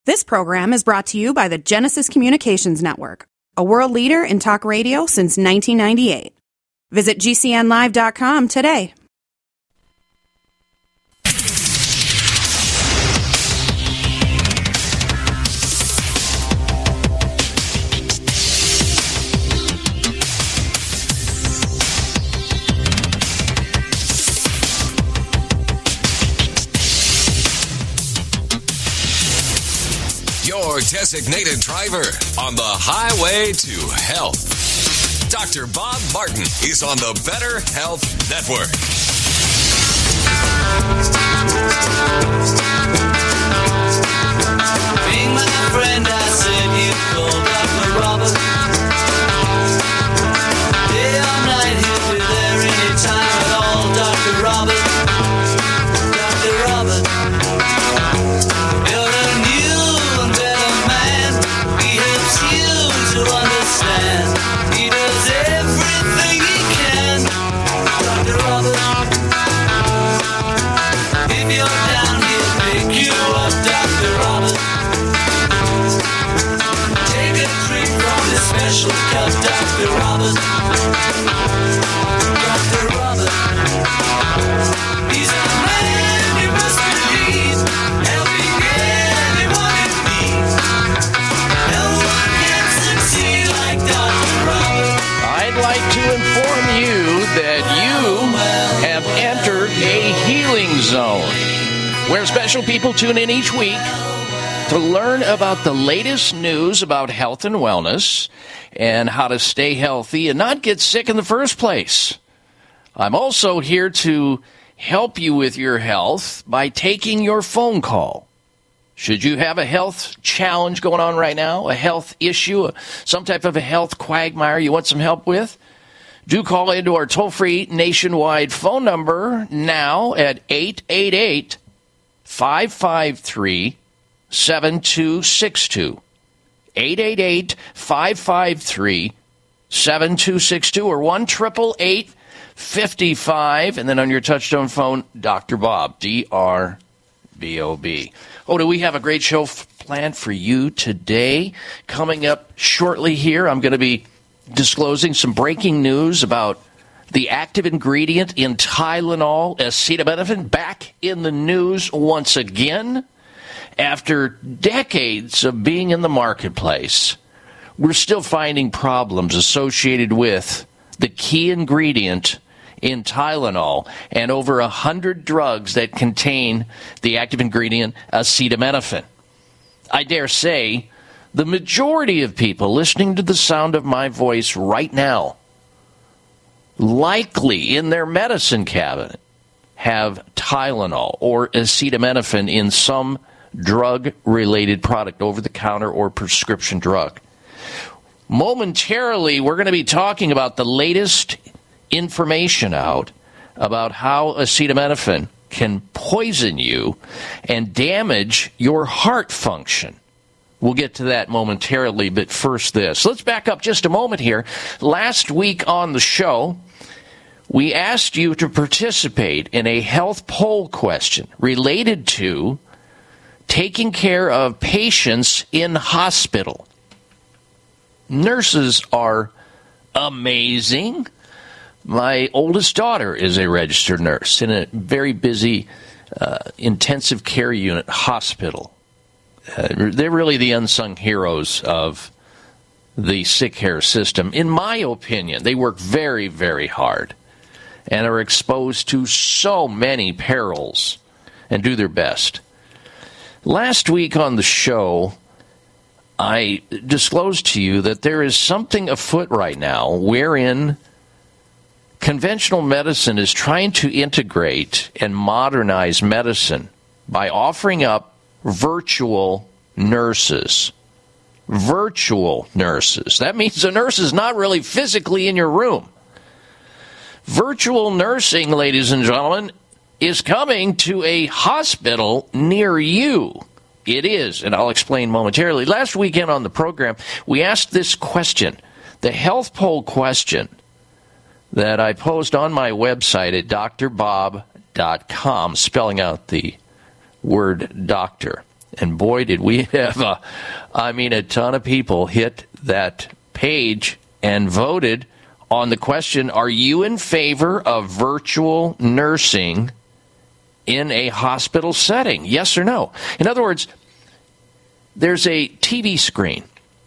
This program is brought to you by the Genesis Communications Network, a world leader in talk radio since 1998. Visit GCNlive.com today. Your designated driver on the highway to health. Dr. Bob Martin is on the Better Health Network. Being my friend, I said you called Dr. Robert. Day or night, he'll be there anytime at all. Dr. Robert, Dr. Robert. You're a new and better man. He helps you to understand. He does everything he can. Dr. Robert. If you're down, he'll pick you up. Dr. Robert. Take a drink from this special cup. Dr. Robert. Dr. Robert. He's a man you must believe, helping anyone in need. No one can succeed like Dr. Robert. I'd like to inform you that you have entered a healing zone, where special people tune in each week to learn about the latest news about health and wellness and how to stay healthy and not get sick in the first place. I'm also here to help you with your health by taking your phone call. Should you have a health challenge going on right now, a health issue, some type of a health quagmire you want some help with, do call into our toll-free nationwide phone number now at 888-553-7262. 888-553-7262 or 1-888-55, and then on your touchtone phone, Dr. Bob, D-R-B-O-B. Oh, do we have a great show planned for you today? Coming up shortly here, I'm going to be disclosing some breaking news about the active ingredient in Tylenol, acetaminophen, back in the news once again. After decades of being in the marketplace, we're still finding problems associated with the key ingredient in Tylenol and over 100 drugs that contain the active ingredient acetaminophen. I dare say the majority of people listening to the sound of my voice right now likely in their medicine cabinet have Tylenol or acetaminophen in some drug-related product, over-the-counter or prescription drug. Momentarily, we're going to be talking about the latest information out about how acetaminophen can poison you and damage your heart function. We'll get to that momentarily, but first this. Let's back up just a moment here. Last week on the show, we asked you to participate in a health poll question related to taking care of patients in hospital. Nurses are amazing. My oldest daughter is a registered nurse in a very busy intensive care unit hospital. They're really the unsung heroes of the sick care system. In my opinion, they work very, very hard and are exposed to so many perils and do their best. Last week on the show, I disclosed to you that there is something afoot right now wherein conventional medicine is trying to integrate and modernize medicine by offering up virtual nurses. Virtual nurses. That means the nurse is not really physically in your room. Virtual nursing, ladies and gentlemen, is coming to a hospital near you. It is, and I'll explain momentarily. Last weekend on the program, we asked this question, the health poll question that I posed on my website at drbob.com, spelling out the word doctor. And boy, did we have a ton of people hit that page and voted on the question, are you in favor of virtual nursing in a hospital setting? Yes or no? In other words, there's a TV screen.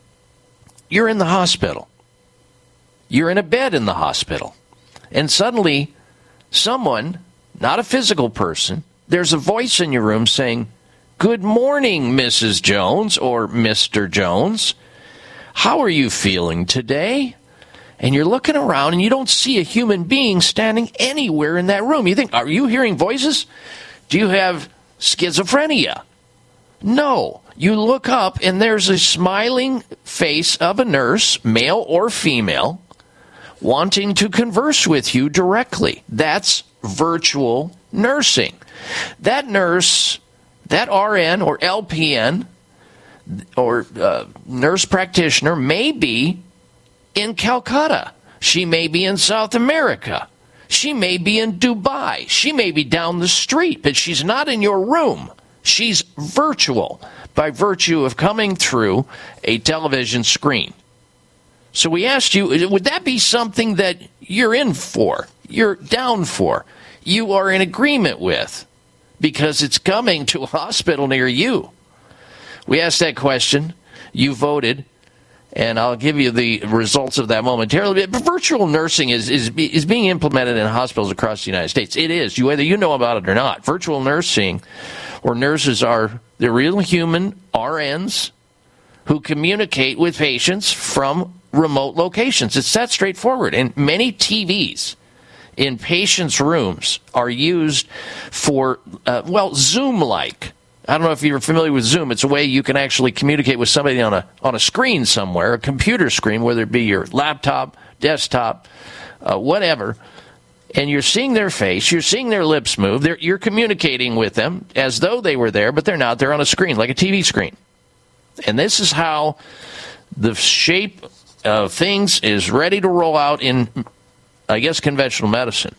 You're in the hospital. You're in a bed in the hospital. And suddenly, someone, not a physical person, there's a voice in your room saying, "Good morning, Mrs. Jones," or "Mr. Jones. How are you feeling today?" And you're looking around and you don't see a human being standing anywhere in that room. You think, are you hearing voices? Do you have schizophrenia? No. You look up and there's a smiling face of a nurse, male or female, wanting to converse with you directly. That's virtual nursing. That nurse, that RN or LPN or nurse practitioner may be in Calcutta. She may be in South America. She may be in Dubai. She may be down the street, but she's not in your room. She's virtual by virtue of coming through a television screen. So we asked you, would that be something that you're in for, you're down for, you are in agreement with, because it's coming to a hospital near you? We asked that question. You voted, and I'll give you the results of that momentarily. But virtual nursing is being implemented in hospitals across the United States. It is, whether you know about it or not. Virtual nursing, or nurses are the real human RNs who communicate with patients from remote locations. It's that straightforward. And many TVs in patients' rooms are used for, Zoom-like. I don't know if you're familiar with Zoom. It's a way you can actually communicate with somebody on a screen somewhere, a computer screen, whether it be your laptop, desktop, whatever. And you're seeing their face, you're seeing their lips move, you're communicating with them as though they were there, but they're not. They're on a screen, like a TV screen. And this is how the shape of things is ready to roll out in, I guess, conventional medicine.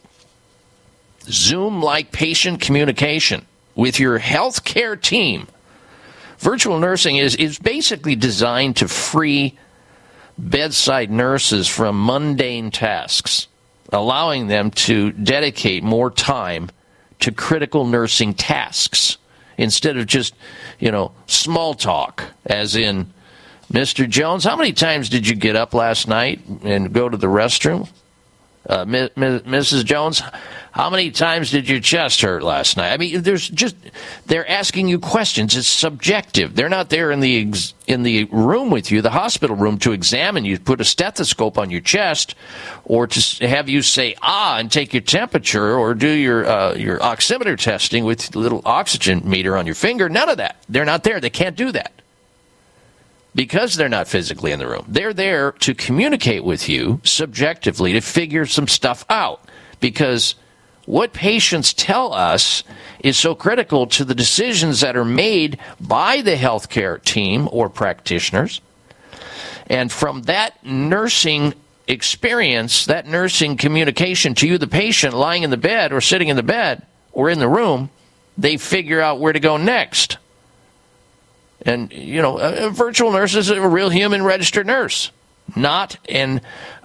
Zoom-like patient communication with your healthcare team. Virtual nursing is basically designed to free bedside nurses from mundane tasks, allowing them to dedicate more time to critical nursing tasks instead of just, small talk, as in, "Mr. Jones, how many times did you get up last night and go to the restroom? Mrs. Jones, how many times did your chest hurt last night?" I mean, they're asking you questions. It's subjective. They're not there in the room with you, the hospital room, to examine you, put a stethoscope on your chest, or to have you say and take your temperature, or do your oximeter testing with a little oxygen meter on your finger. None of that. They're not there. They can't do that, because they're not physically in the room. They're there to communicate with you subjectively, to figure some stuff out, because what patients tell us is so critical to the decisions that are made by the healthcare team or practitioners. And from that nursing experience, that nursing communication to you, the patient, lying in the bed or sitting in the bed or in the room, they figure out where to go next. And, a virtual nurse is a real human registered nurse, not a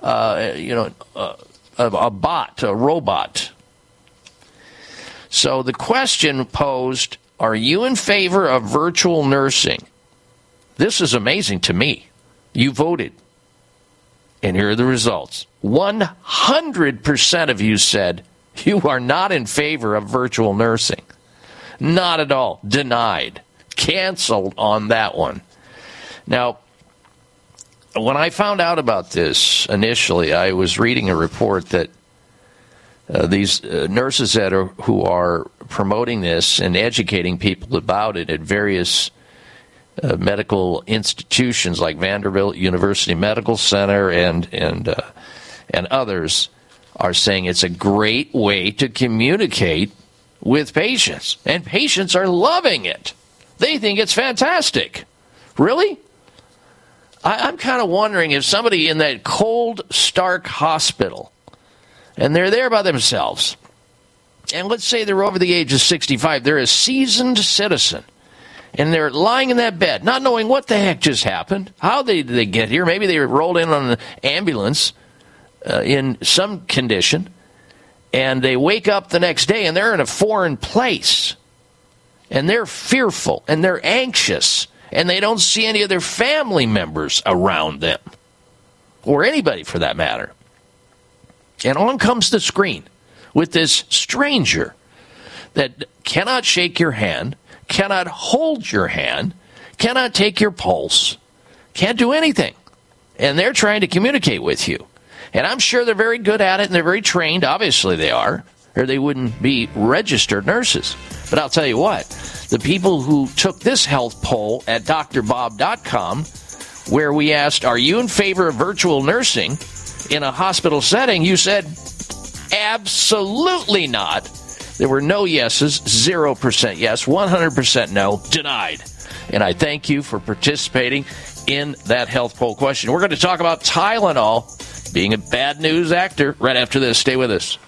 bot, a robot. So the question posed, are you in favor of virtual nursing? This is amazing to me. You voted. And here are the results. 100% of you said you are not in favor of virtual nursing. Not at all. Denied. Canceled on that one. Now, when I found out about this initially, I was reading a report that these nurses who are promoting this and educating people about it at various medical institutions like Vanderbilt University Medical Center and others are saying it's a great way to communicate with patients, and patients are loving it. They think it's fantastic. Really? I'm kind of wondering if somebody in that cold, stark hospital, and they're there by themselves, and let's say they're over the age of 65, they're a seasoned citizen, And they're lying in that bed, not knowing what the heck just happened. How did they get here? Maybe they were rolled in on an ambulance in some condition. And they wake up the next day and they're in a foreign place. And they're fearful and they're anxious. And they don't see any of their family members around them. Or anybody for that matter. And on comes the screen with this stranger that cannot shake your hand, cannot hold your hand, cannot take your pulse, can't do anything. And they're trying to communicate with you. And I'm sure they're very good at it and they're very trained. Obviously they are, or they wouldn't be registered nurses. But I'll tell you what, the people who took this health poll at drbob.com, where we asked, are you in favor of virtual nursing in a hospital setting? You said, absolutely not. There were no yeses, 0% yes, 100% no, denied. And I thank you for participating in that health poll question. We're going to talk about Tylenol being a bad news actor right after this. Stay with us.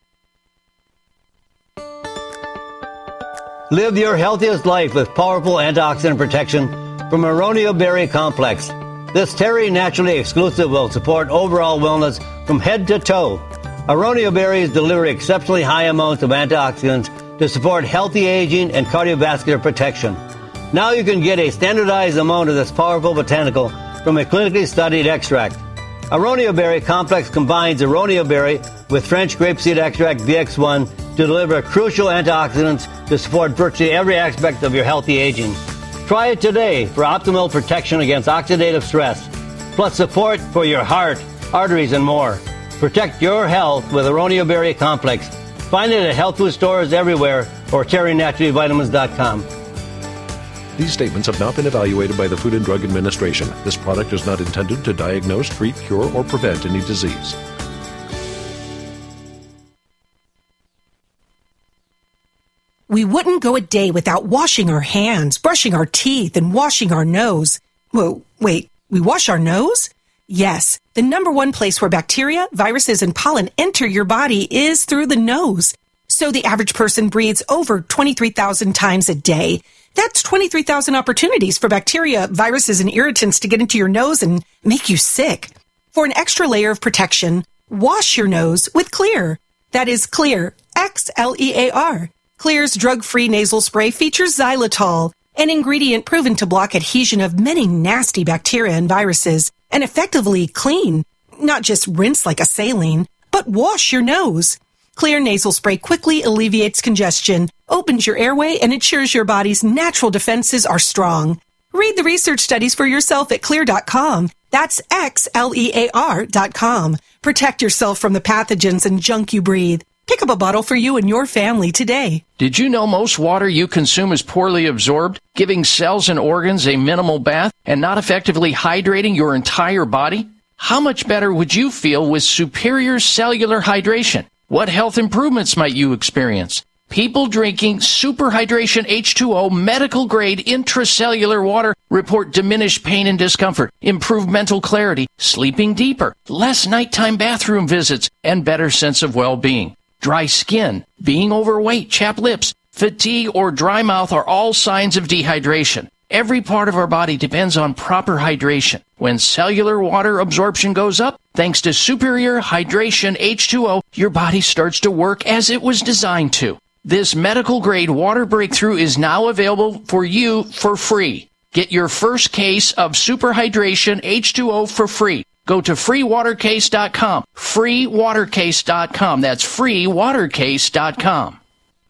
Live your healthiest life with powerful antioxidant protection from Aronio Berry Complex. This Terry Naturally exclusive will support overall wellness from head to toe. Aronio berries deliver exceptionally high amounts of antioxidants to support healthy aging and cardiovascular protection. Now you can get a standardized amount of this powerful botanical from a clinically studied extract. Aronio Berry Complex combines Aronio berry with French grapeseed extract VX1 to deliver crucial antioxidants to support virtually every aspect of your healthy aging. Try it today for optimal protection against oxidative stress, plus support for your heart, arteries, and more. Protect your health with Aronio Berry Complex. Find it at health food stores everywhere or TerryNaturallyVitamins.com. These statements have not been evaluated by the Food and Drug Administration. This product is not intended to diagnose, treat, cure, or prevent any disease. We wouldn't go a day without washing our hands, brushing our teeth, and washing our nose. Whoa, wait, we wash our nose? Yes, the number one place where bacteria, viruses, and pollen enter your body is through the nose. So the average person breathes over 23,000 times a day. That's 23,000 opportunities for bacteria, viruses, and irritants to get into your nose and make you sick. For an extra layer of protection, wash your nose with Xlear. That is Xlear, Xlear. Xlear's drug-free nasal spray features xylitol, an ingredient proven to block adhesion of many nasty bacteria and viruses, and effectively clean. Not just rinse like a saline, but wash your nose. Xlear nasal spray quickly alleviates congestion, opens your airway, and ensures your body's natural defenses are strong. Read the research studies for yourself at Xlear.com. That's Xlear.com. Protect yourself from the pathogens and junk you breathe. Pick up a bottle for you and your family today. Did you know most water you consume is poorly absorbed, giving cells and organs a minimal bath and not effectively hydrating your entire body? How much better would you feel with superior cellular hydration? What health improvements might you experience? People drinking Super Hydration H2O medical-grade intracellular water report diminished pain and discomfort, improved mental clarity, sleeping deeper, less nighttime bathroom visits, and better sense of well-being. Dry skin, being overweight, chapped lips, fatigue, or dry mouth are all signs of dehydration. Every part of our body depends on proper hydration. When cellular water absorption goes up, thanks to Superior Hydration H2O, your body starts to work as it was designed to. This medical-grade water breakthrough is now available for you for free. Get your first case of Super Hydration H2O for free. Go to freewatercase.com. Freewatercase.com. That's freewatercase.com.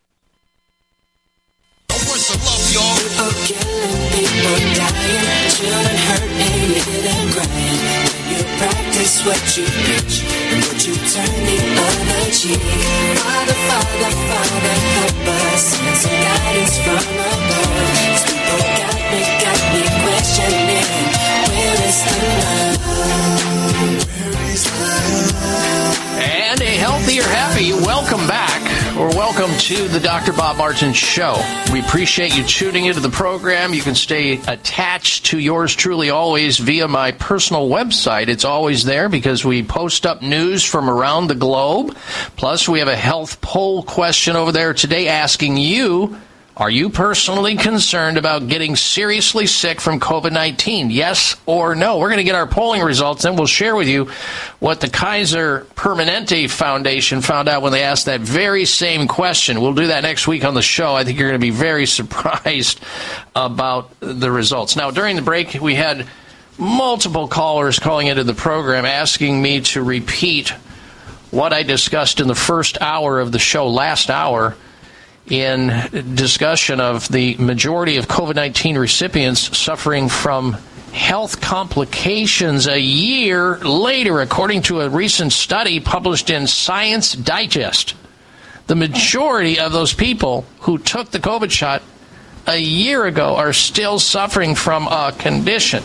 People killing, people dying, children hurt and you hear them crying. When you practice what you preach and what you turn the other cheek. Father, Father, Father, help us. Send some guidance from above. These people got me questioning. Where is the love? Where is love? And a healthier, happy welcome back, or welcome to the Dr. Bob Martin Show. We appreciate you tuning into the program. You can stay attached to yours truly always via my personal website. It's always there because we post up news from around the globe. Plus, we have a health poll question over there today asking you, Are you personally concerned about getting seriously sick from COVID-19? Yes or no? We're going to get our polling results, and we'll share with you what the Kaiser Permanente Foundation found out when they asked that very same question. We'll do that next week on the show. I think you're going to be very surprised about the results. Now, during the break, we had multiple callers calling into the program asking me to repeat what I discussed in the first hour of the show last hour in discussion of the majority of COVID-19 recipients suffering from health complications a year later, according to a recent study published in Science Digest. The majority of those people who took the COVID shot a year ago are still suffering from a condition,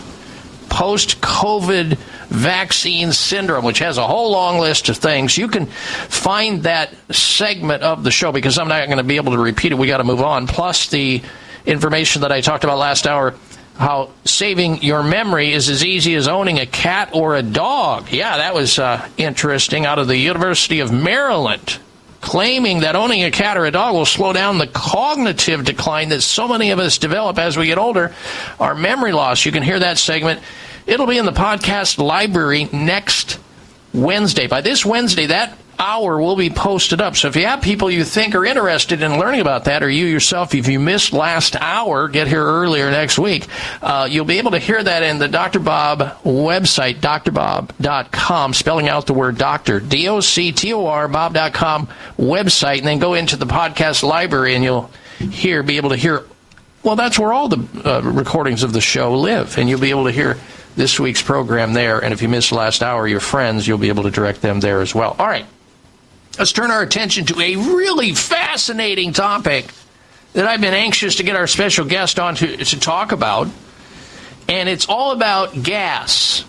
post-COVID vaccine syndrome, which has a whole long list of things. You can find that segment of the show because I'm not going to be able to repeat it. We got to move on. Plus the information that I talked about last hour, how saving your memory is as easy as owning a cat or a dog. Yeah, that was interesting, out of the University of Maryland, claiming that owning a cat or a dog will slow down the cognitive decline that so many of us develop as we get older, our memory loss. You can hear that segment. It'll be in the podcast library next Wednesday. By this Wednesday, that hour will be posted up. So if you have people you think are interested in learning about that, or you yourself, if you missed last hour, get here earlier next week, you'll be able to hear that in the Dr. Bob website, drbob.com, spelling out the word doctor, D-O-C-T-O-R, bob.com website, and then go into the podcast library and you'll be able to hear, well, that's where all the recordings of the show live, and you'll be able to hear this week's program there. And if you missed last hour, your friends, you'll be able to direct them there as well. All right. Let's turn our attention to a really fascinating topic that I've been anxious to get our special guest on to talk about. And it's all about gas.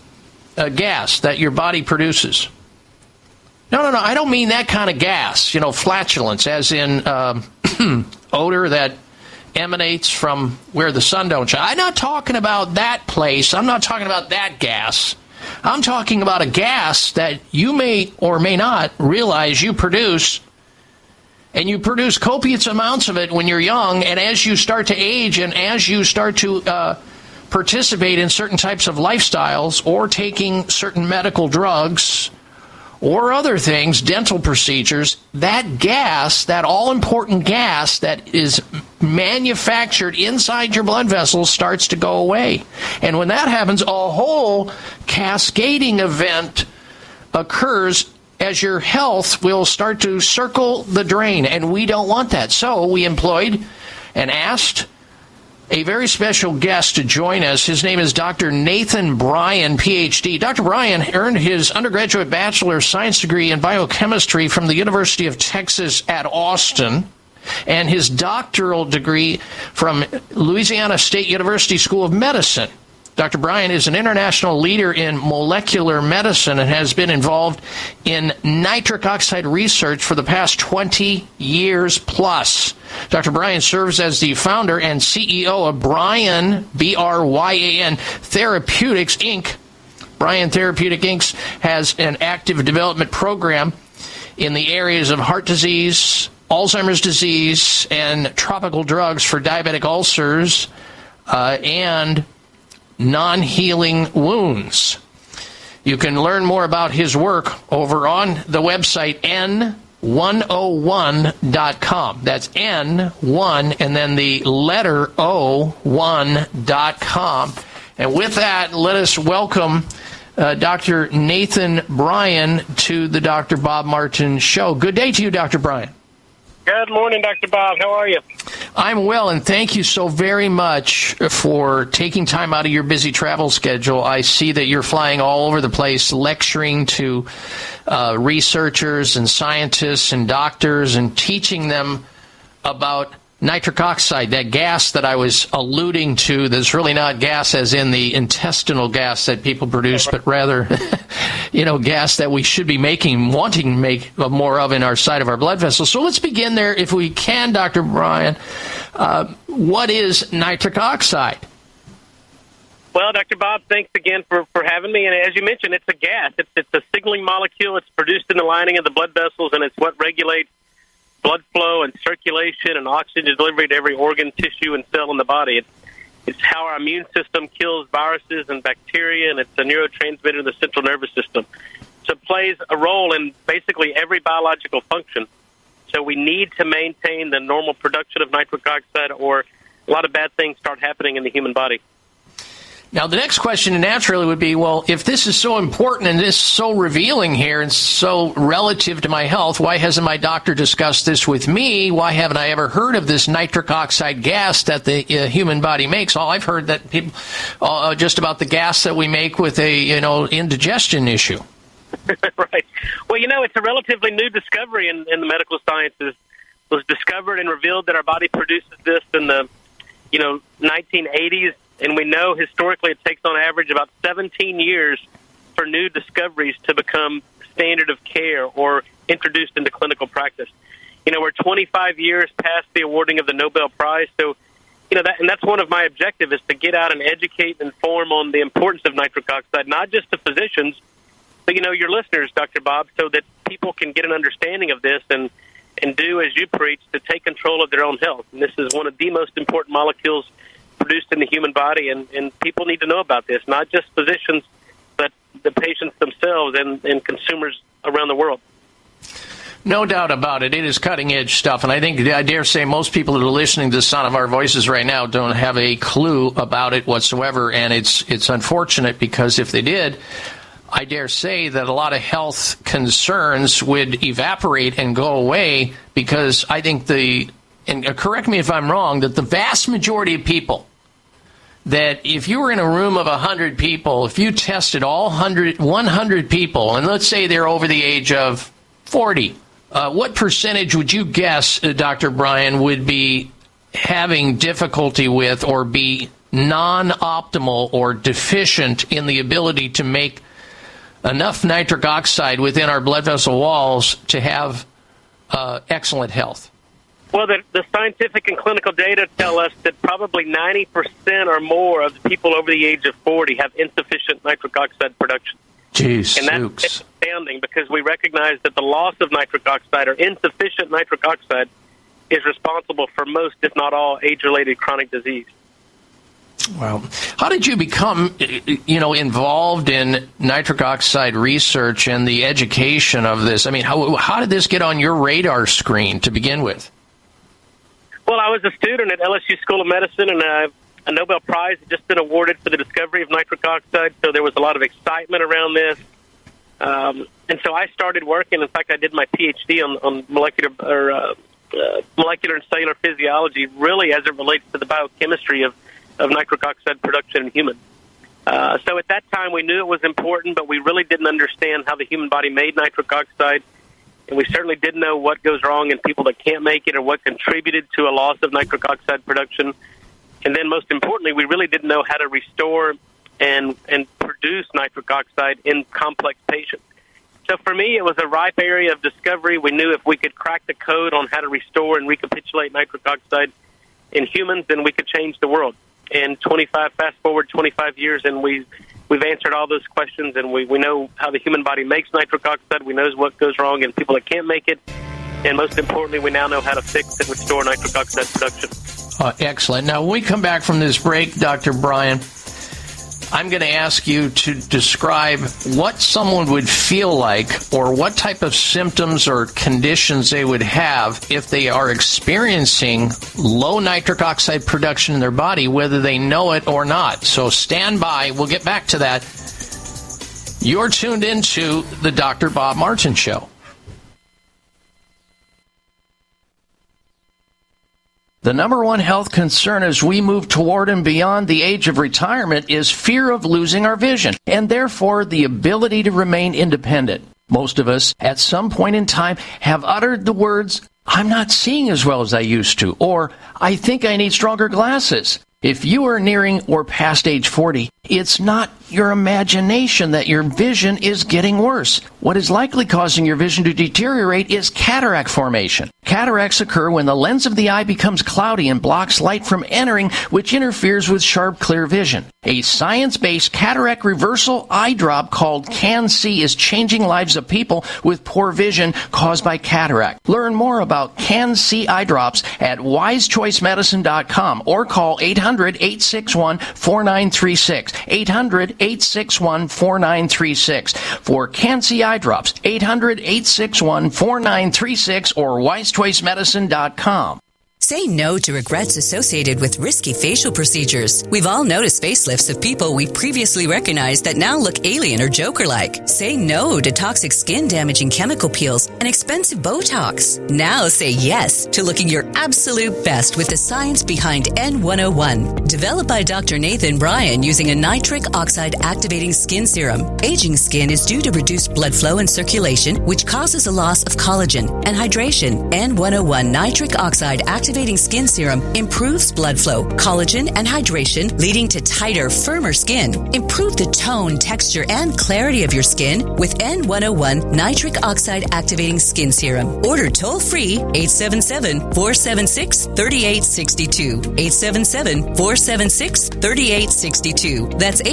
Gas that your body produces. No, I don't mean that kind of gas. Flatulence, as in odor that emanates from where the sun don't shine. I'm not talking about that place. I'm not talking about that gas. I'm talking about a gas that you may or may not realize you produce, and you produce copious amounts of it when you're young, and as you start to age and as you start to participate in certain types of lifestyles or taking certain medical drugs or other things, dental procedures, that gas, that all-important gas that is manufactured inside your blood vessels starts to go away. And when that happens, a whole cascading event occurs as your health will start to circle the drain, and we don't want that. So we employed and asked a very special guest to join us. His name is Dr. Nathan Bryan, Ph.D. Dr. Bryan earned his undergraduate Bachelor of Science degree in biochemistry from the University of Texas at Austin, and his doctoral degree from Louisiana State University School of Medicine. Dr. Bryan is an international leader in molecular medicine and has been involved in nitric oxide research for the past 20 years plus. Dr. Bryan serves as the founder and CEO of Bryan, B-R-Y-A-N, Therapeutics, Inc. Bryan Therapeutics, Inc. has an active development program in the areas of heart disease, Alzheimer's disease, and tropical drugs for diabetic ulcers and non-healing wounds. You can learn more about his work over on the website N101.com. That's N1 and then the letter O1.com. And with that, let us welcome Dr. Nathan Bryan to the Dr. Bob Martin Show. Good day to you, Dr. Bryan. Good morning, Dr. Bob. How are you? I'm well, and thank you so very much for taking time out of your busy travel schedule. I see that you're flying all over the place, lecturing to researchers and scientists and doctors and teaching them about nitric oxide, that gas that I was alluding to, that's really not gas as in the intestinal gas that people produce, but rather, gas that we should be wanting to make more of in our side of our blood vessels. So let's begin there, if we can, Dr. Bryan. What is nitric oxide? Well, Dr. Bob, thanks again for having me. And as you mentioned, it's a gas. It's a signaling molecule. It's produced in the lining of the blood vessels, and it's what regulates blood flow and circulation and oxygen delivery to every organ, tissue, and cell in the body. It's how our immune system kills viruses and bacteria, and it's a neurotransmitter in the central nervous system. So it plays a role in basically every biological function. So we need to maintain the normal production of nitric oxide, or a lot of bad things start happening in the human body. Now, the next question naturally would be, well, if this is so important and this is so revealing here and so relative to my health, why hasn't my doctor discussed this with me? Why haven't I ever heard of this nitric oxide gas that the human body makes? All I've heard that people just about the gas that we make with a indigestion issue. Right. Well, it's a relatively new discovery in the medical sciences. It was discovered and revealed that our body produces this in the 1980s. And we know historically it takes on average about 17 years for new discoveries to become standard of care or introduced into clinical practice. We're 25 years past the awarding of the Nobel Prize. So, that's one of my objectives, is to get out and educate and inform on the importance of nitric oxide, not just to physicians, but, your listeners, Dr. Bob, so that people can get an understanding of this and do as you preach, to take control of their own health. And this is one of the most important molecules produced in the human body, and people need to know about this, not just physicians, but the patients themselves and consumers around the world. No doubt about it. It is cutting-edge stuff, and I dare say most people that are listening to the sound of our voices right now don't have a clue about it whatsoever, and it's unfortunate, because if they did, I dare say that a lot of health concerns would evaporate and go away, because I think and correct me if I'm wrong, that the vast majority of people, that if you were in a room of 100 people, if you tested all 100 people, and let's say they're over the age of 40, what percentage would you guess, Dr. Brian, would be having difficulty with or be non-optimal or deficient in the ability to make enough nitric oxide within our blood vessel walls to have excellent health? Well, the scientific and clinical data tell us that probably 90% or more of the people over the age of 40 have insufficient nitric oxide production. Jeez, and that's astounding, because we recognize that the loss of nitric oxide or insufficient nitric oxide is responsible for most, if not all, age-related chronic disease. Wow. How did you become, involved in nitric oxide research and the education of this? I mean, how did this get on your radar screen to begin with? Well, I was a student at LSU School of Medicine, and a Nobel Prize had just been awarded for the discovery of nitric oxide, so there was a lot of excitement around this. And so I started working. In fact, I did my PhD on molecular and cellular physiology, really as it relates to the biochemistry of nitric oxide production in humans. So at that time, we knew it was important, but we really didn't understand how the human body made nitric oxide. And we certainly didn't know what goes wrong in people that can't make it, or what contributed to a loss of nitric oxide production. And then most importantly, we really didn't know how to restore and produce nitric oxide in complex patients. So for me, it was a ripe area of discovery. We knew if we could crack the code on how to restore and recapitulate nitric oxide in humans, then we could change the world. And fast forward 25 years, and we've answered all those questions, and we know how the human body makes nitric oxide. We know what goes wrong in people that can't make it. And most importantly, we now know how to fix and restore nitric oxide production. Excellent. Now, when we come back from this break, Dr. Brian, I'm going to ask you to describe what someone would feel like, or what type of symptoms or conditions they would have if they are experiencing low nitric oxide production in their body, whether they know it or not. So stand by. We'll get back to that. You're tuned into the Dr. Bob Martin Show. The number one health concern as we move toward and beyond the age of retirement is fear of losing our vision, and therefore the ability to remain independent. Most of us, at some point in time, have uttered the words, "I'm not seeing as well as I used to," or "I think I need stronger glasses." If you are nearing or past age 40, It's not your imagination that your vision is getting worse. What is likely causing your vision to deteriorate is cataract formation. Cataracts occur when the lens of the eye becomes cloudy and blocks light from entering, which interferes with sharp, clear vision. A science-based cataract reversal eye drop called Can-C is changing lives of people with poor vision caused by cataract. Learn more about Can-C eye drops at wisechoicemedicine.com or call 800-861-4936. 800-861-4936. For Can-C eye drops, 800-861-4936 or wisechoicemedicine.com. Say no to regrets associated with risky facial procedures. We've all noticed facelifts of people we previously recognized that now look alien or Joker-like. Say no to toxic skin-damaging chemical peels and expensive Botox. Now say yes to looking your absolute best with the science behind N101. Developed by Dr. Nathan Bryan using a nitric oxide activating skin serum. Aging skin is due to reduced blood flow and circulation, which causes a loss of collagen and hydration. N101 nitric oxide activating skin serum improves blood flow, collagen, and hydration, leading to tighter, firmer skin. Improve the tone, texture, and clarity of your skin with N101 nitric oxide activating skin serum. Order toll-free 877-476-3862. 877-476-3862. That's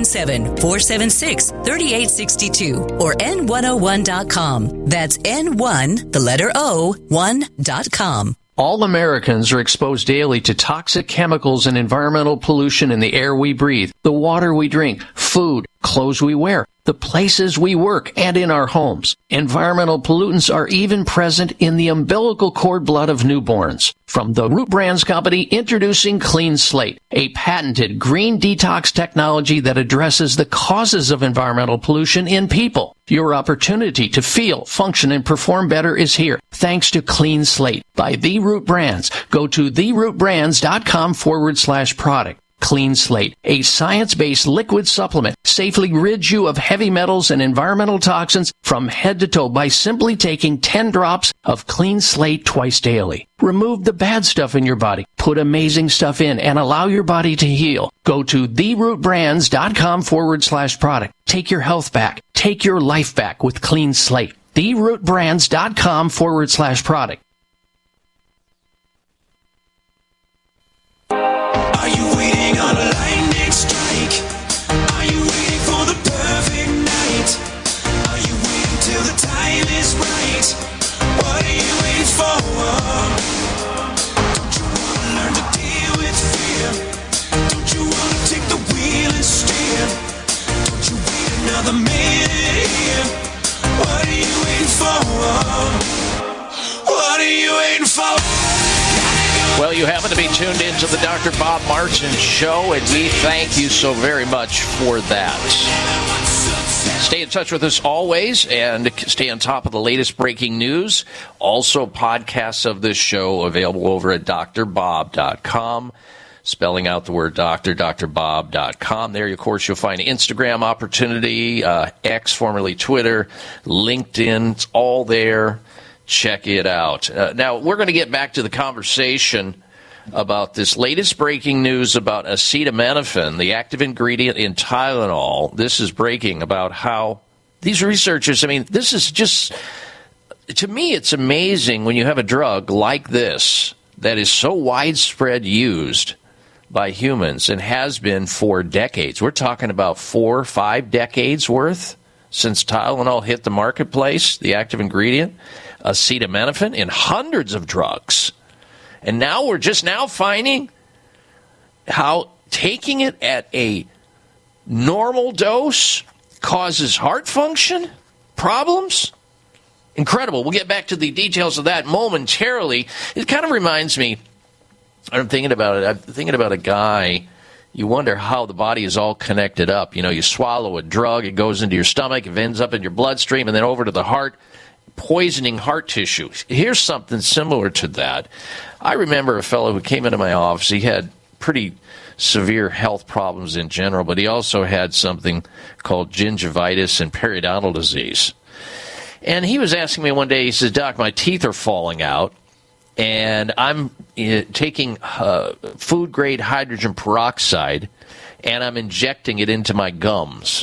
877-476-3862 or N101.com. That's N1, the letter O, 1.com. All Americans are exposed daily to toxic chemicals and environmental pollution in the air we breathe, the water we drink, food, clothes we wear, the places we work, and in our homes. Environmental pollutants are even present in the umbilical cord blood of newborns. From the Root Brands Company, introducing Clean Slate, a patented green detox technology that addresses the causes of environmental pollution in people. Your opportunity to feel, function, and perform better is here, thanks to Clean Slate by The Root Brands. Go to therootbrands.com/product. Clean Slate, a science-based liquid supplement, safely rids you of heavy metals and environmental toxins from head to toe by simply taking 10 drops of Clean Slate twice daily. Remove the bad stuff in your body, put amazing stuff in, and allow your body to heal. Go to therootbrands.com/product. Take your health back. Take your life back with Clean Slate. therootbrands.com/product. Are you waiting on a lightning strike? Are you waiting for the perfect night? Are you waiting till the time is right? What are you waiting for? Don't you want to learn to deal with fear? Don't you want to take the wheel and steer? Don't you wait another minute here? What are you waiting for? What are you waiting for? Well, you happen to be tuned into the Dr. Bob Martin Show, and we thank you so very much for that. Stay in touch with us always and stay on top of the latest breaking news. Also, podcasts of this show available over at drbob.com. Spelling out the word doctor, drbob.com. There, of course, you'll find Instagram opportunity, X, formerly Twitter, LinkedIn. It's all there. Check it out. Now, we're going to get back to the conversation about this latest breaking news about acetaminophen, the active ingredient in Tylenol. This is breaking about how these researchers, this is just, to me, it's amazing when you have a drug like this that is so widespread used by humans and has been for decades. We're talking about 4 or 5 decades worth since Tylenol hit the marketplace, the active ingredient. Acetaminophen in hundreds of drugs. And now we're just now finding how taking it at a normal dose causes heart function problems. Incredible. We'll get back to the details of that momentarily. It kind of reminds me, I'm thinking about a guy. You wonder how the body is all connected up. You swallow a drug, it goes into your stomach, it ends up in your bloodstream, and then over to the heart, poisoning heart tissue. Here's something similar to that. I remember a fellow who came into my office. He had pretty severe health problems in general, but he also had something called gingivitis and periodontal disease. And he was asking me one day, he says, "Doc, my teeth are falling out, and I'm taking food-grade hydrogen peroxide, and I'm injecting it into my gums.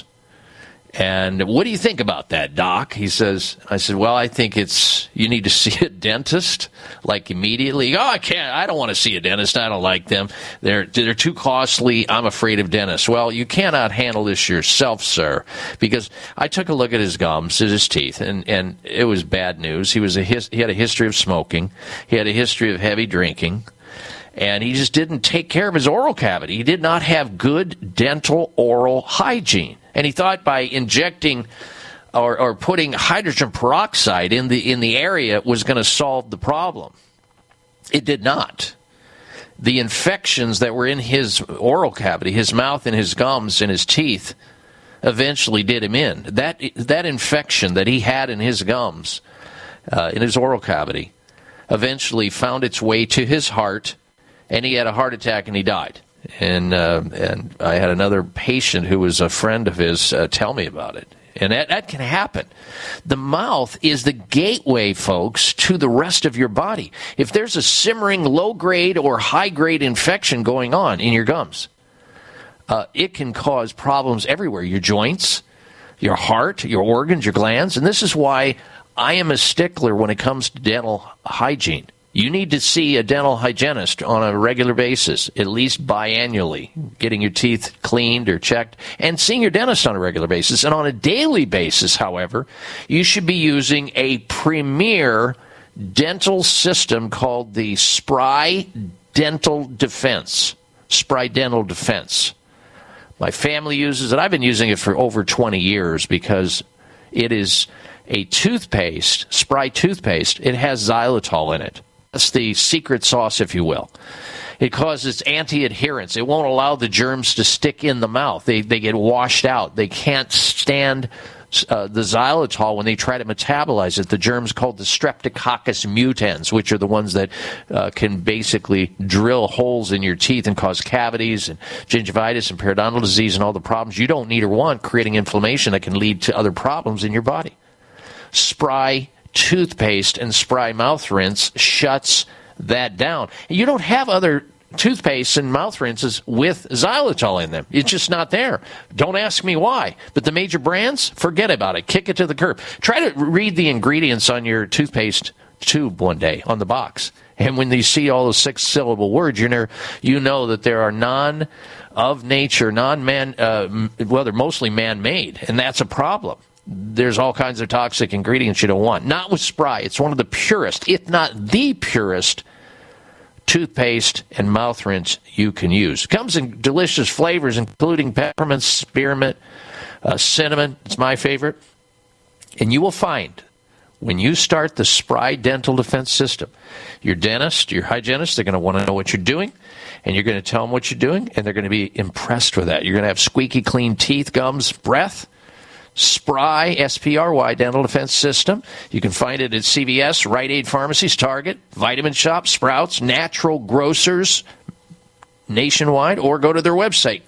And what do you think about that, Doc? I said, well, I think you need to see a dentist, like immediately. Oh, I don't want to see a dentist. I don't like them. They're too costly. I'm afraid of dentists. Well, you cannot handle this yourself, sir, because I took a look at his gums, at his teeth, and it was bad news. He had a history of smoking. He had a history of heavy drinking. And he just didn't take care of his oral cavity. He did not have good dental oral hygiene. And he thought by injecting or putting hydrogen peroxide in the area was going to solve the problem. It did not. The infections that were in his oral cavity, his mouth and his gums and his teeth, eventually did him in. That infection that he had in his gums, in his oral cavity, eventually found its way to his heart, and he had a heart attack and he died. And I had another patient who was a friend of his tell me about it. And that can happen. The mouth is the gateway, folks, to the rest of your body. If there's a simmering low-grade or high-grade infection going on in your gums, it can cause problems everywhere. Your joints, your heart, your organs, your glands. And this is why I am a stickler when it comes to dental hygiene. You need to see a dental hygienist on a regular basis, at least biannually, getting your teeth cleaned or checked, and seeing your dentist on a regular basis. And on a daily basis, however, you should be using a premier dental system called the Spry Dental Defense. Spry Dental Defense. My family uses it. I've been using it for over 20 years because it is a toothpaste, Spry toothpaste. It has xylitol in it. That's the secret sauce, if you will. It causes anti-adherence. It won't allow the germs to stick in the mouth. They get washed out. They can't stand the xylitol when they try to metabolize it. The germs called the Streptococcus mutans, which are the ones that can basically drill holes in your teeth and cause cavities and gingivitis and periodontal disease and all the problems you don't need or want, creating inflammation that can lead to other problems in your body. Spry toothpaste and Spry mouth rinse shuts that down. You don't have other toothpaste and mouth rinses with xylitol in them. It's just not there. Don't ask me why. But the major brands, forget about it. Kick it to the curb. Try to read the ingredients on your toothpaste tube one day on the box. And when you see all those 6-syllable words, you know that there are non-of-nature, they're mostly man-made. And that's a problem. There's all kinds of toxic ingredients you don't want. Not with Spry. It's one of the purest, if not the purest, toothpaste and mouth rinse you can use. It comes in delicious flavors, including peppermint, spearmint, cinnamon. It's my favorite. And you will find, when you start the Spry Dental Defense System, your dentist, your hygienist, they're going to want to know what you're doing, and you're going to tell them what you're doing, and they're going to be impressed with that. You're going to have squeaky clean teeth, gums, breath. Spry, S-P-R-Y, Dental Defense System. You can find it at CVS, Rite Aid Pharmacies, Target, Vitamin Shop, Sprouts, Natural Grocers nationwide, or go to their website,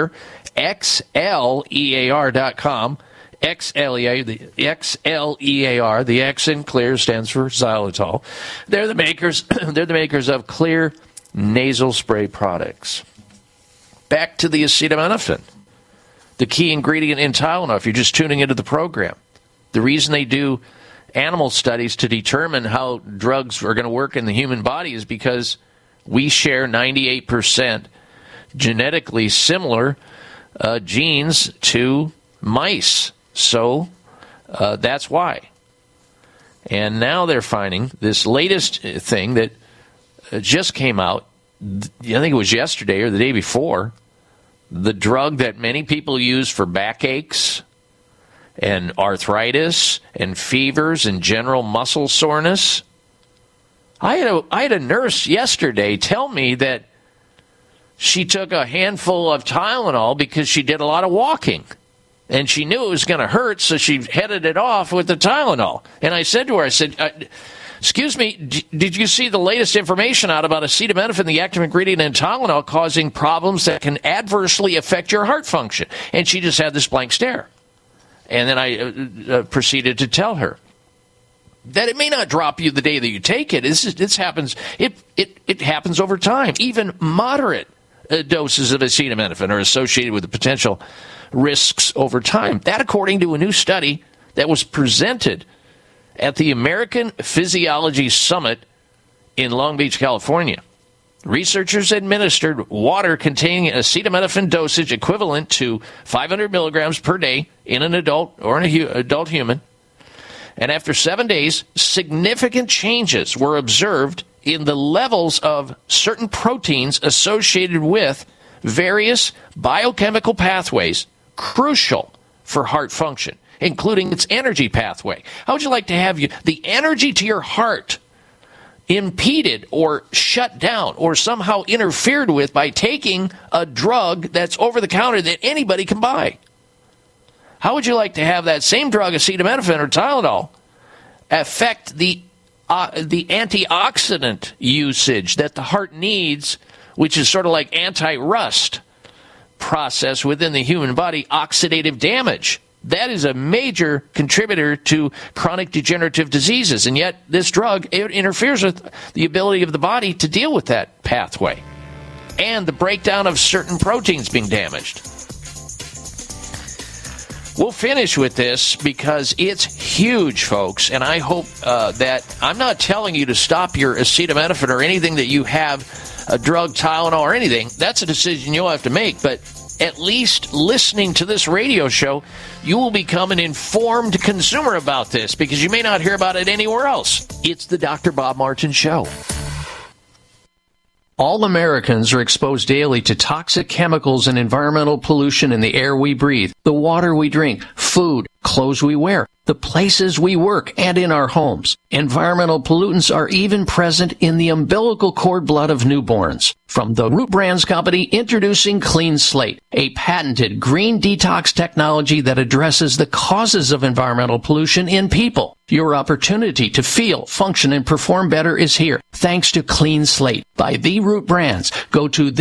clearxlear.com. XLEAR, the XLEAR, the X in clear stands for xylitol. They're the makers of Clear nasal spray products. Back to the acetaminophen. The key ingredient in Tylenol, if you're just tuning into the program. The reason they do animal studies to determine how drugs are going to work in the human body is because we share 98% genetically similar genes to mice. So that's why. And now they're finding this latest thing that just came out, I think it was yesterday or the day before, the drug that many people use for backaches and arthritis and fevers and general muscle soreness. I had a nurse yesterday tell me that she took a handful of Tylenol because she did a lot of walking. And she knew it was going to hurt, so she headed it off with the Tylenol. And I said to her, excuse me, did you see the latest information out about acetaminophen, the active ingredient in Tylenol, causing problems that can adversely affect your heart function? And she just had this blank stare. And then I proceeded to tell her that it may not drop you the day that you take it. It happens over time. Even moderate doses of acetaminophen are associated with the potential risks over time. That according to a new study that was presented at the American Physiology Summit in Long Beach, California. Researchers administered water containing acetaminophen dosage equivalent to 500 milligrams per day in an adult or an adult human. And after 7 days, significant changes were observed in the levels of certain proteins associated with various biochemical pathways crucial for heart function, including its energy pathway. How would you like to have the energy to your heart impeded or shut down or somehow interfered with by taking a drug that's over the counter that anybody can buy? How would you like to have that same drug, acetaminophen or Tylenol, affect the antioxidant usage that the heart needs, which is sort of like anti-rust process within the human body, oxidative damage? That is a major contributor to chronic degenerative diseases, and yet this drug, it interferes with the ability of the body to deal with that pathway and the breakdown of certain proteins being damaged. We'll finish with this because it's huge, folks, and I hope that I'm not telling you to stop your acetaminophen or anything that you have, a drug, Tylenol, or anything. That's a decision you'll have to make, but at least listening to this radio show, you will become an informed consumer about this because you may not hear about it anywhere else. It's the Dr. Bob Martin Show. All Americans are exposed daily to toxic chemicals and environmental pollution in the air we breathe, the water we drink, food, clothes we wear, the places we work, and in our homes. Environmental pollutants are even present in the umbilical cord blood of newborns. From the Root Brands Company, introducing Clean Slate, a patented green detox technology that addresses the causes of environmental pollution in people. Your opportunity to feel, function, and perform better is here, thanks to Clean Slate by The Root Brands. Go to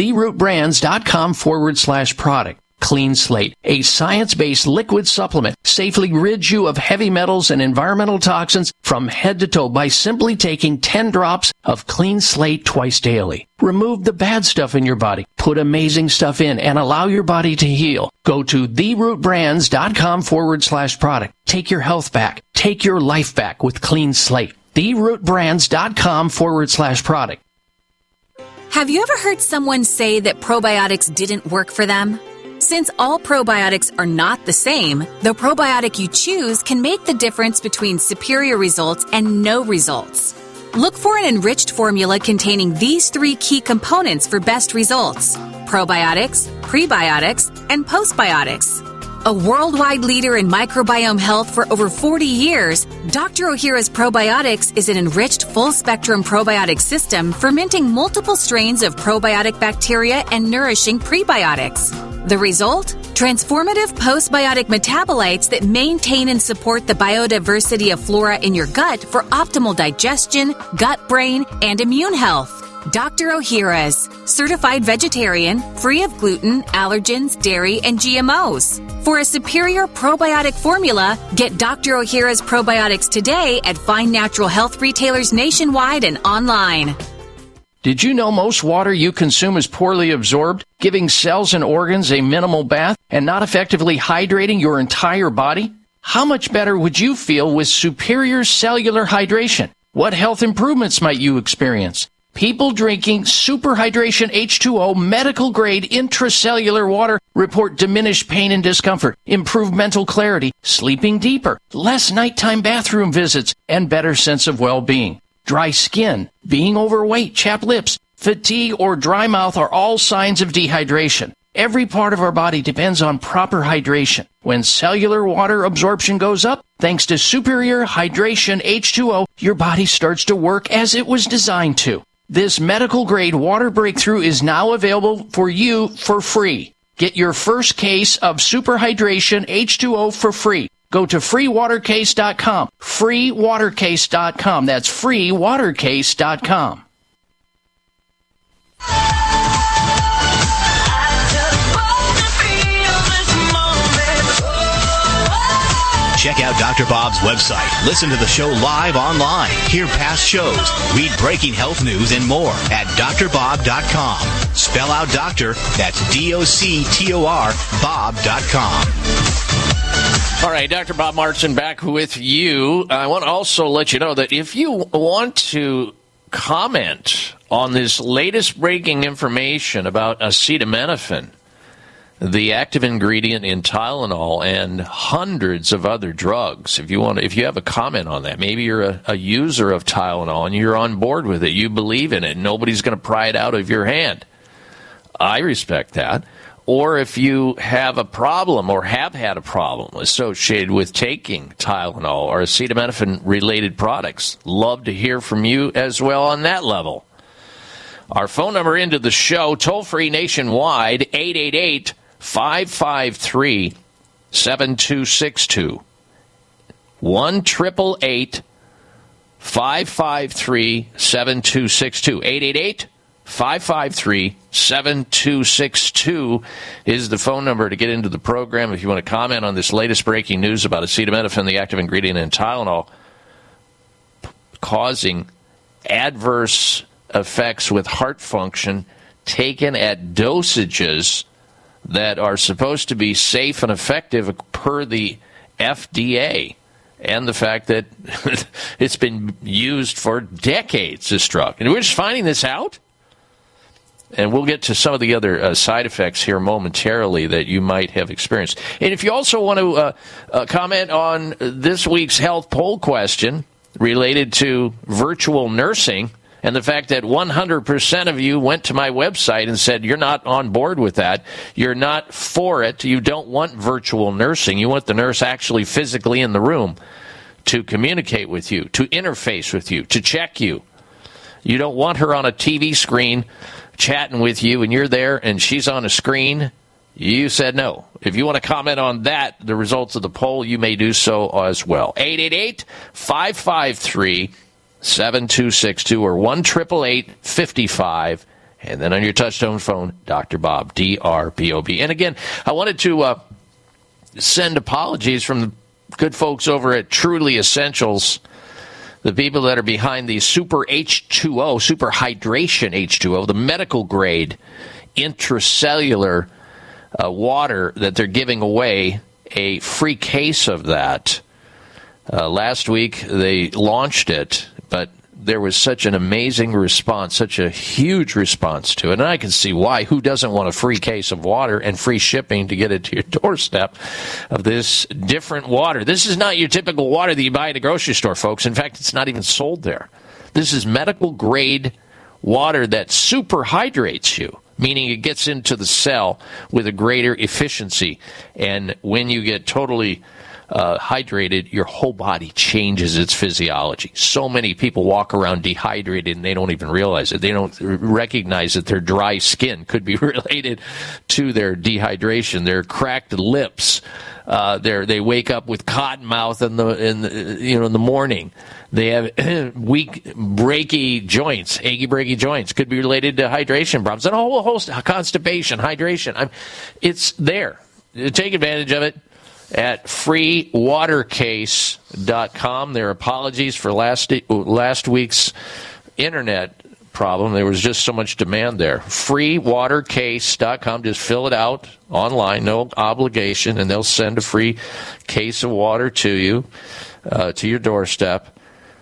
therootbrands.com/product. Clean Slate, a science-based liquid supplement, safely rids you of heavy metals and environmental toxins from head to toe by simply taking 10 drops of Clean Slate twice daily. Remove the bad stuff in your body, put amazing stuff in, and allow your body to heal. Go to therootbrands.com/product. Take your health back. Take your life back with Clean Slate. therootbrands.com/product. Have you ever heard someone say that probiotics didn't work for them? Since all probiotics are not the same, the probiotic you choose can make the difference between superior results and no results. Look for an enriched formula containing these 3 key components for best results: probiotics, prebiotics, and postbiotics. A worldwide leader in microbiome health for over 40 years, Dr. Ohhira's Probiotics is an enriched full-spectrum probiotic system fermenting multiple strains of probiotic bacteria and nourishing prebiotics. The result? Transformative postbiotic metabolites that maintain and support the biodiversity of flora in your gut for optimal digestion, gut-brain, and immune health. Dr. Ohhira's, certified vegetarian, free of gluten, allergens, dairy, and GMOs. For a superior probiotic formula, get Dr. Ohhira's probiotics today at fine natural health retailers nationwide and online. Did you know most water you consume is poorly absorbed, giving cells and organs a minimal bath and not effectively hydrating your entire body? How much better would you feel with superior cellular hydration? What health improvements might you experience? People drinking Super Hydration H2O medical grade intracellular water report diminished pain and discomfort, improved mental clarity, sleeping deeper, less nighttime bathroom visits, and better sense of well-being. Dry skin, being overweight, chapped lips, fatigue, or dry mouth are all signs of dehydration. Every part of our body depends on proper hydration. When cellular water absorption goes up, thanks to Superior Hydration H2O, your body starts to work as it was designed to. This medical-grade water breakthrough is now available for you for free. Get your first case of Super Hydration H2O for free. Go to freewatercase.com. freewatercase.com. That's freewatercase.com. Check out out Dr. Bob's website, listen to the show live online, hear past shows, read breaking health news, and more at drbob.com. Spell out doctor, that's DOCTOR, Bob.com. All right, Dr. Bob Martin back with you. I want to also let you know that if you want to comment on this latest breaking information about acetaminophen, the active ingredient in Tylenol and hundreds of other drugs, if you have a comment on that, maybe you're a user of Tylenol and you're on board with it, you believe in it, nobody's going to pry it out of your hand. I respect that. Or if you have a problem or have had a problem associated with taking Tylenol or acetaminophen-related products, love to hear from you as well on that level. Our phone number into the show, toll-free nationwide, 888-553-7262. 1-888-553-7262. 888-553-7262 is the phone number to get into the program if you want to comment on this latest breaking news about acetaminophen, the active ingredient in Tylenol, causing adverse effects with heart function taken at dosages that are supposed to be safe and effective per the FDA, and the fact that it's been used for decades, this drug. And we're just finding this out? And we'll get to some of the other side effects here momentarily that you might have experienced. And if you also want to comment on this week's health poll question related to virtual nursing and the fact that 100% of you went to my website and said you're not on board with that, you're not for it, you don't want virtual nursing, you want the nurse actually physically in the room to communicate with you, to interface with you, to check you. You don't want her on a TV screen chatting with you and you're there and she's on a screen. You said no. If you want to comment on that, the results of the poll, you may do so as well. 888-553-7262 or 1-888-55. And then on your touchtone phone, Dr. Bob, D-R-B-O-B. And again, I wanted to send apologies from the good folks over at Truly Essentials, the people that are behind the Super H2O, Super Hydration H2O, the medical grade intracellular water that they're giving away, a free case of that. Last week they launched it, but there was such an amazing response, such a huge response to it. And I can see why. Who doesn't want a free case of water and free shipping to get it to your doorstep of this different water? This is not your typical water that you buy at a grocery store, folks. In fact, it's not even sold there. This is medical grade water that super hydrates you, meaning it gets into the cell with a greater efficiency. And when you get totally hydrated, your whole body changes its physiology. So many people walk around dehydrated and they don't even realize it. They don't recognize that their dry skin could be related to their dehydration, their cracked lips. They wake up with cotton mouth in the morning. They have weak, achy, breaky joints. Could be related to hydration problems and a whole host of constipation, hydration. It's there. Take advantage of it at freewatercase.com. Their apologies for last week's internet problem. There was just so much demand there. freewatercase.com. Just fill it out online, no obligation, and they'll send a free case of water to you, to your doorstep.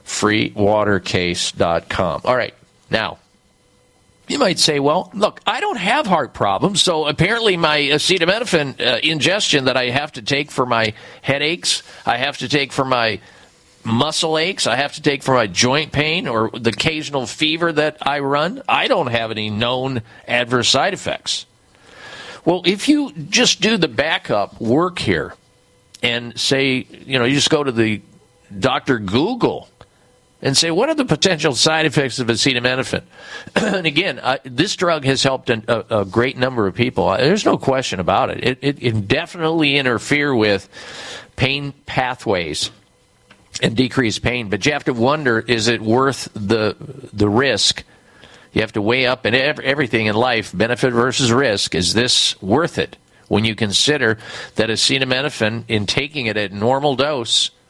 freewatercase.com. All right. Now, you might say, well, look, I don't have heart problems, so apparently my acetaminophen ingestion that I have to take for my headaches, I have to take for my muscle aches, I have to take for my joint pain or the occasional fever that I run, I don't have any known adverse side effects. Well, if you just do the backup work here and say, you just go to the Dr. Google and say, what are the potential side effects of acetaminophen? And again, this drug has helped a great number of people. There's no question about it. It can definitely interfere with pain pathways and decrease pain. But you have to wonder, is it worth the risk? You have to weigh up in everything in life, benefit versus risk. Is this worth it? When you consider that acetaminophen, in taking it at normal dose,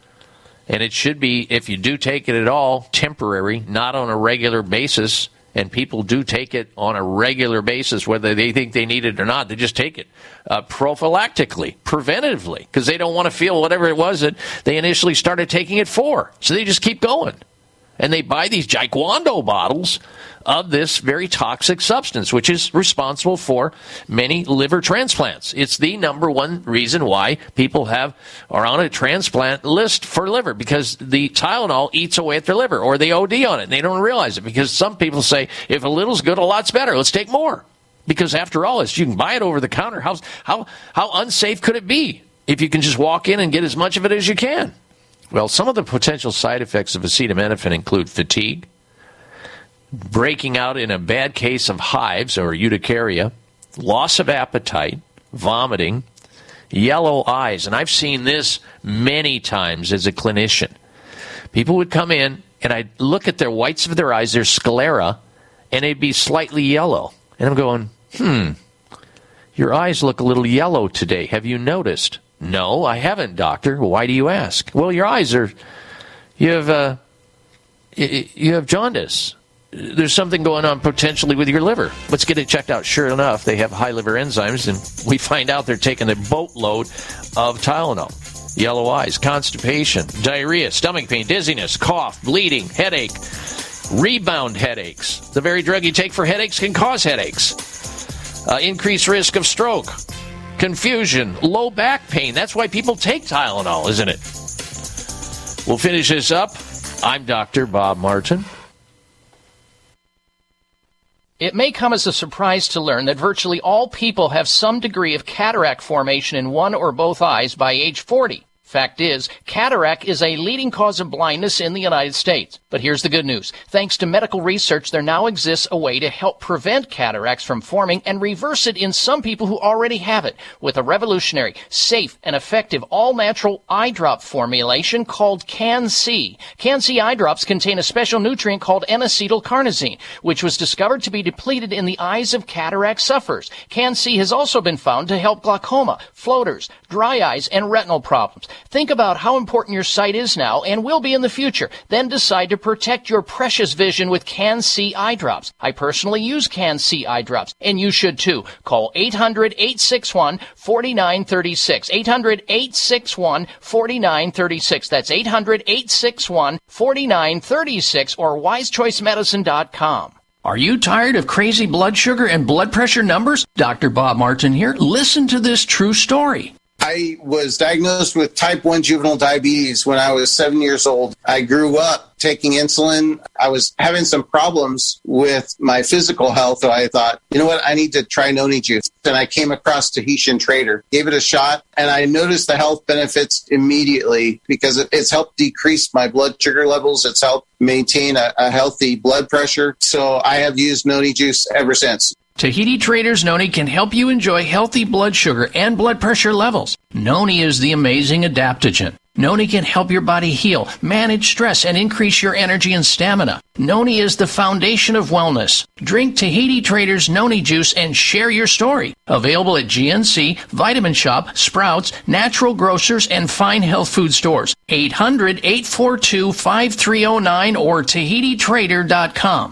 And it should be, if you do take it at all, temporary, not on a regular basis. And people do take it on a regular basis, whether they think they need it or not. They just take it prophylactically, preventatively, because they don't want to feel whatever it was that they initially started taking it for. So they just keep going. And they buy these Jaquando bottles of this very toxic substance, which is responsible for many liver transplants. It's the number one reason why people are on a transplant list for liver, because the Tylenol eats away at their liver, or they OD on it, and they don't realize it, because some people say, if a little's good, a lot's better. Let's take more. Because after all, you can buy it over the counter. How unsafe could it be if you can just walk in and get as much of it as you can? Well, some of the potential side effects of acetaminophen include fatigue, breaking out in a bad case of hives or urticaria, loss of appetite, vomiting, yellow eyes. And I've seen this many times as a clinician. People would come in, and I'd look at their whites of their eyes, their sclera, and they'd be slightly yellow. And I'm going, your eyes look a little yellow today. Have you noticed? No, I haven't, doctor. Why do you ask? Well, your eyes you have jaundice. There's something going on potentially with your liver. Let's get it checked out. Sure enough, they have high liver enzymes, and we find out they're taking a boatload of Tylenol. Yellow eyes, constipation, diarrhea, stomach pain, dizziness, cough, bleeding, headache, rebound headaches. The very drug you take for headaches can cause headaches. Increased risk of stroke. Confusion, low back pain. That's why people take Tylenol, isn't it? We'll finish this up. I'm Dr. Bob Martin. It may come as a surprise to learn that virtually all people have some degree of cataract formation in one or both eyes by age 40. Fact is, cataract is a leading cause of blindness in the United States. But here's the good news. Thanks to medical research, there now exists a way to help prevent cataracts from forming and reverse it in some people who already have it with a revolutionary, safe, and effective all-natural eye drop formulation called Can-C. Can-C eye drops contain a special nutrient called N-acetylcarnosine, which was discovered to be depleted in the eyes of cataract sufferers. Can-C has also been found to help glaucoma, floaters, dry eyes, and retinal problems. Think about how important your sight is now and will be in the future. Then decide to protect your precious vision with Can-C eye drops. I personally use Can-C eye drops, and you should too. Call 800-861-4936. 800-861-4936. That's 800-861-4936 or wisechoicemedicine.com. Are you tired of crazy blood sugar and blood pressure numbers? Dr. Bob Martin here. Listen to this true story. I was diagnosed with type 1 juvenile diabetes when I was 7 years old. I grew up taking insulin. I was having some problems with my physical health, so I thought, you know what, I need to try Noni Juice. And I came across Tahitian Trader, gave it a shot, and I noticed the health benefits immediately because it's helped decrease my blood sugar levels. It's helped maintain a healthy blood pressure. So I have used Noni Juice ever since. Tahiti Trader's Noni can help you enjoy healthy blood sugar and blood pressure levels. Noni is the amazing adaptogen. Noni can help your body heal, manage stress, and increase your energy and stamina. Noni is the foundation of wellness. Drink Tahiti Trader's Noni Juice and share your story. Available at GNC, Vitamin Shop, Sprouts, Natural Grocers, and fine health food stores. 800-842-5309 or TahitiTrader.com.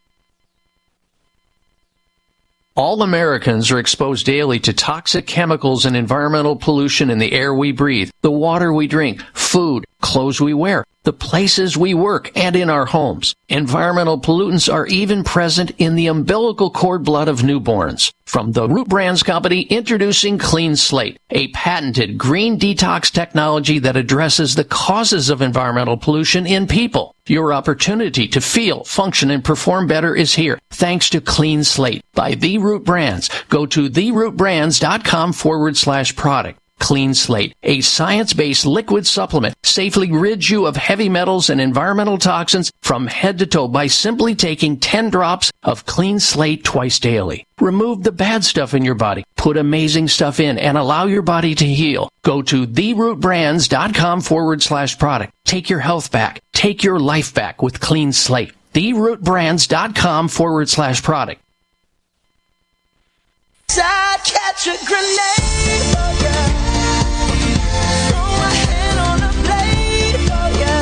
All Americans are exposed daily to toxic chemicals and environmental pollution in the air we breathe, the water we drink, food, clothes we wear, the places we work, and in our homes. Environmental pollutants are even present in the umbilical cord blood of newborns. From the Root Brands Company, introducing Clean Slate, a patented green detox technology that addresses the causes of environmental pollution in people. Your opportunity to feel, function, and perform better is here, thanks to Clean Slate by The Root Brands. Go to therootbrands.com/product. Clean Slate, a science-based liquid supplement, safely rids you of heavy metals and environmental toxins from head to toe by simply taking 10 drops of Clean Slate twice daily. Remove the bad stuff in your body, put amazing stuff in, and allow your body to heal. Go to therootbrands.com/product. Take your health back. Take your life back with Clean Slate. therootbrands.com/product. I'd catch a grenade for ya. Throw a hand on a blade for ya.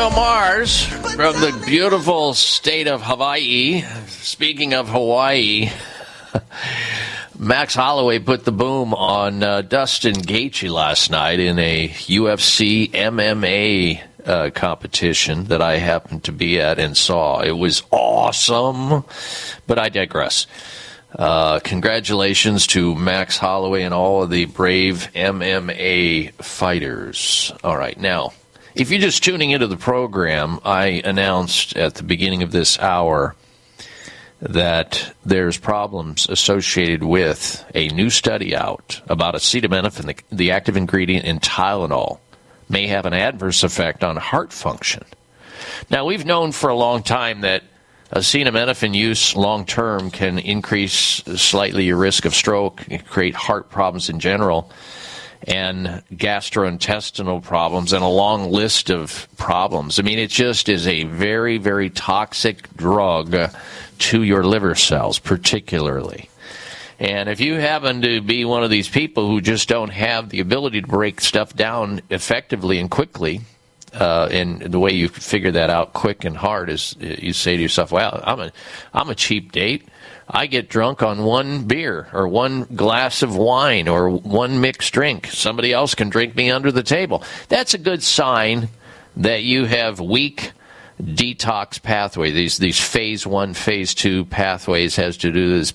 Bruno Mars from the beautiful state of Hawaii. Speaking of Hawaii, Max Holloway put the boom on Dustin Gaethje last night in a UFC MMA competition that I happened to be at and saw. It was awesome, but I digress. Congratulations to Max Holloway and all of the brave MMA fighters. All right, now, if you're just tuning into the program, I announced at the beginning of this hour that there's problems associated with a new study out about acetaminophen, the active ingredient in Tylenol, may have an adverse effect on heart function. Now, we've known for a long time that acetaminophen use long-term can increase slightly your risk of stroke, create heart problems in general, and gastrointestinal problems, and a long list of problems. I mean, it just is a very, very toxic drug to your liver cells, particularly. And if you happen to be one of these people who just don't have the ability to break stuff down effectively and quickly, and the way you figure that out quick and hard is you say to yourself, well, I'm a cheap date. I get drunk on one beer or one glass of wine or one mixed drink. Somebody else can drink me under the table. That's a good sign that you have weak detox pathway. These phase 1, phase 2 pathways has to do with this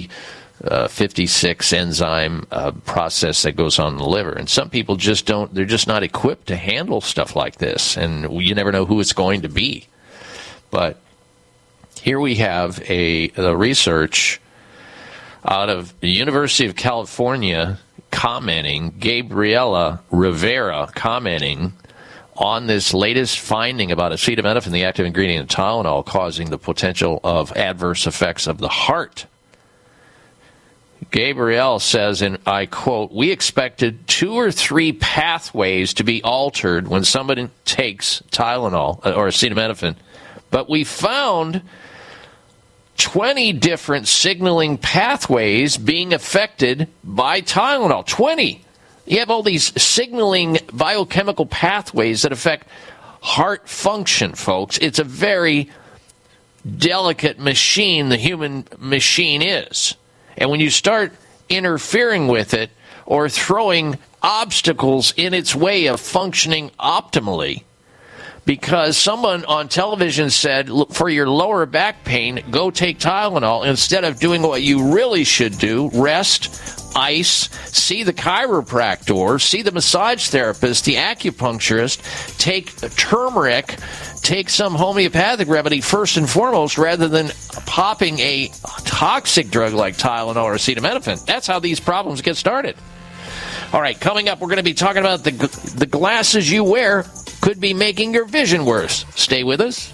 P56 enzyme process that goes on in the liver. And some people just don't, they're just not equipped to handle stuff like this. And you never know who it's going to be. But here we have a research out of the University of California commenting, Gabriela Rivera commenting on this latest finding about acetaminophen, the active ingredient in Tylenol, causing the potential of adverse effects of the heart. Gabrielle says, and I quote, "We expected 2 or 3 pathways to be altered when somebody takes Tylenol or acetaminophen, but we found 20 different signaling pathways being affected by Tylenol." 20. You have all these signaling biochemical pathways that affect heart function, folks. It's a very delicate machine, the human machine is. And when you start interfering with it or throwing obstacles in its way of functioning optimally, because someone on television said, for your lower back pain, go take Tylenol, instead of doing what you really should do, rest, ice, see the chiropractor, see the massage therapist, the acupuncturist, take turmeric, take some homeopathic remedy first and foremost, rather than popping a toxic drug like Tylenol or acetaminophen. That's how these problems get started. All right, coming up, we're going to be talking about the glasses you wear could be making your vision worse. Stay with us.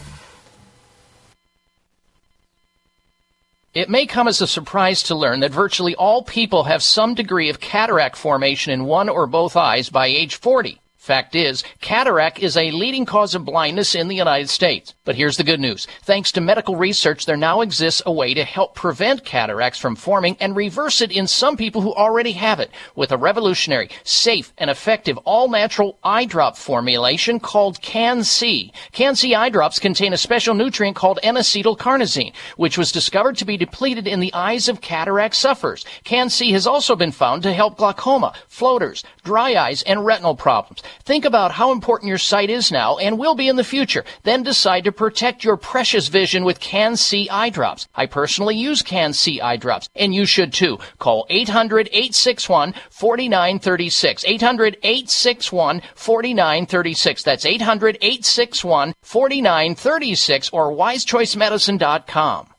It may come as a surprise to learn that virtually all people have some degree of cataract formation in one or both eyes by age 40. Fact is, cataract is a leading cause of blindness in the United States. But here's the good news. Thanks to medical research, there now exists a way to help prevent cataracts from forming and reverse it in some people who already have it with a revolutionary, safe, and effective all-natural eye drop formulation called Can-C. Can-C eye drops contain a special nutrient called N-acetylcarnosine, which was discovered to be depleted in the eyes of cataract sufferers. Can-C has also been found to help glaucoma, floaters, dry eyes, and retinal problems. Think about how important your sight is now and will be in the future. Then decide to protect your precious vision with Can-C eye drops. I personally use Can-C eye drops, and you should too. Call 800-861-4936. 800-861-4936. That's 800-861-4936 or wisechoicemedicine.com.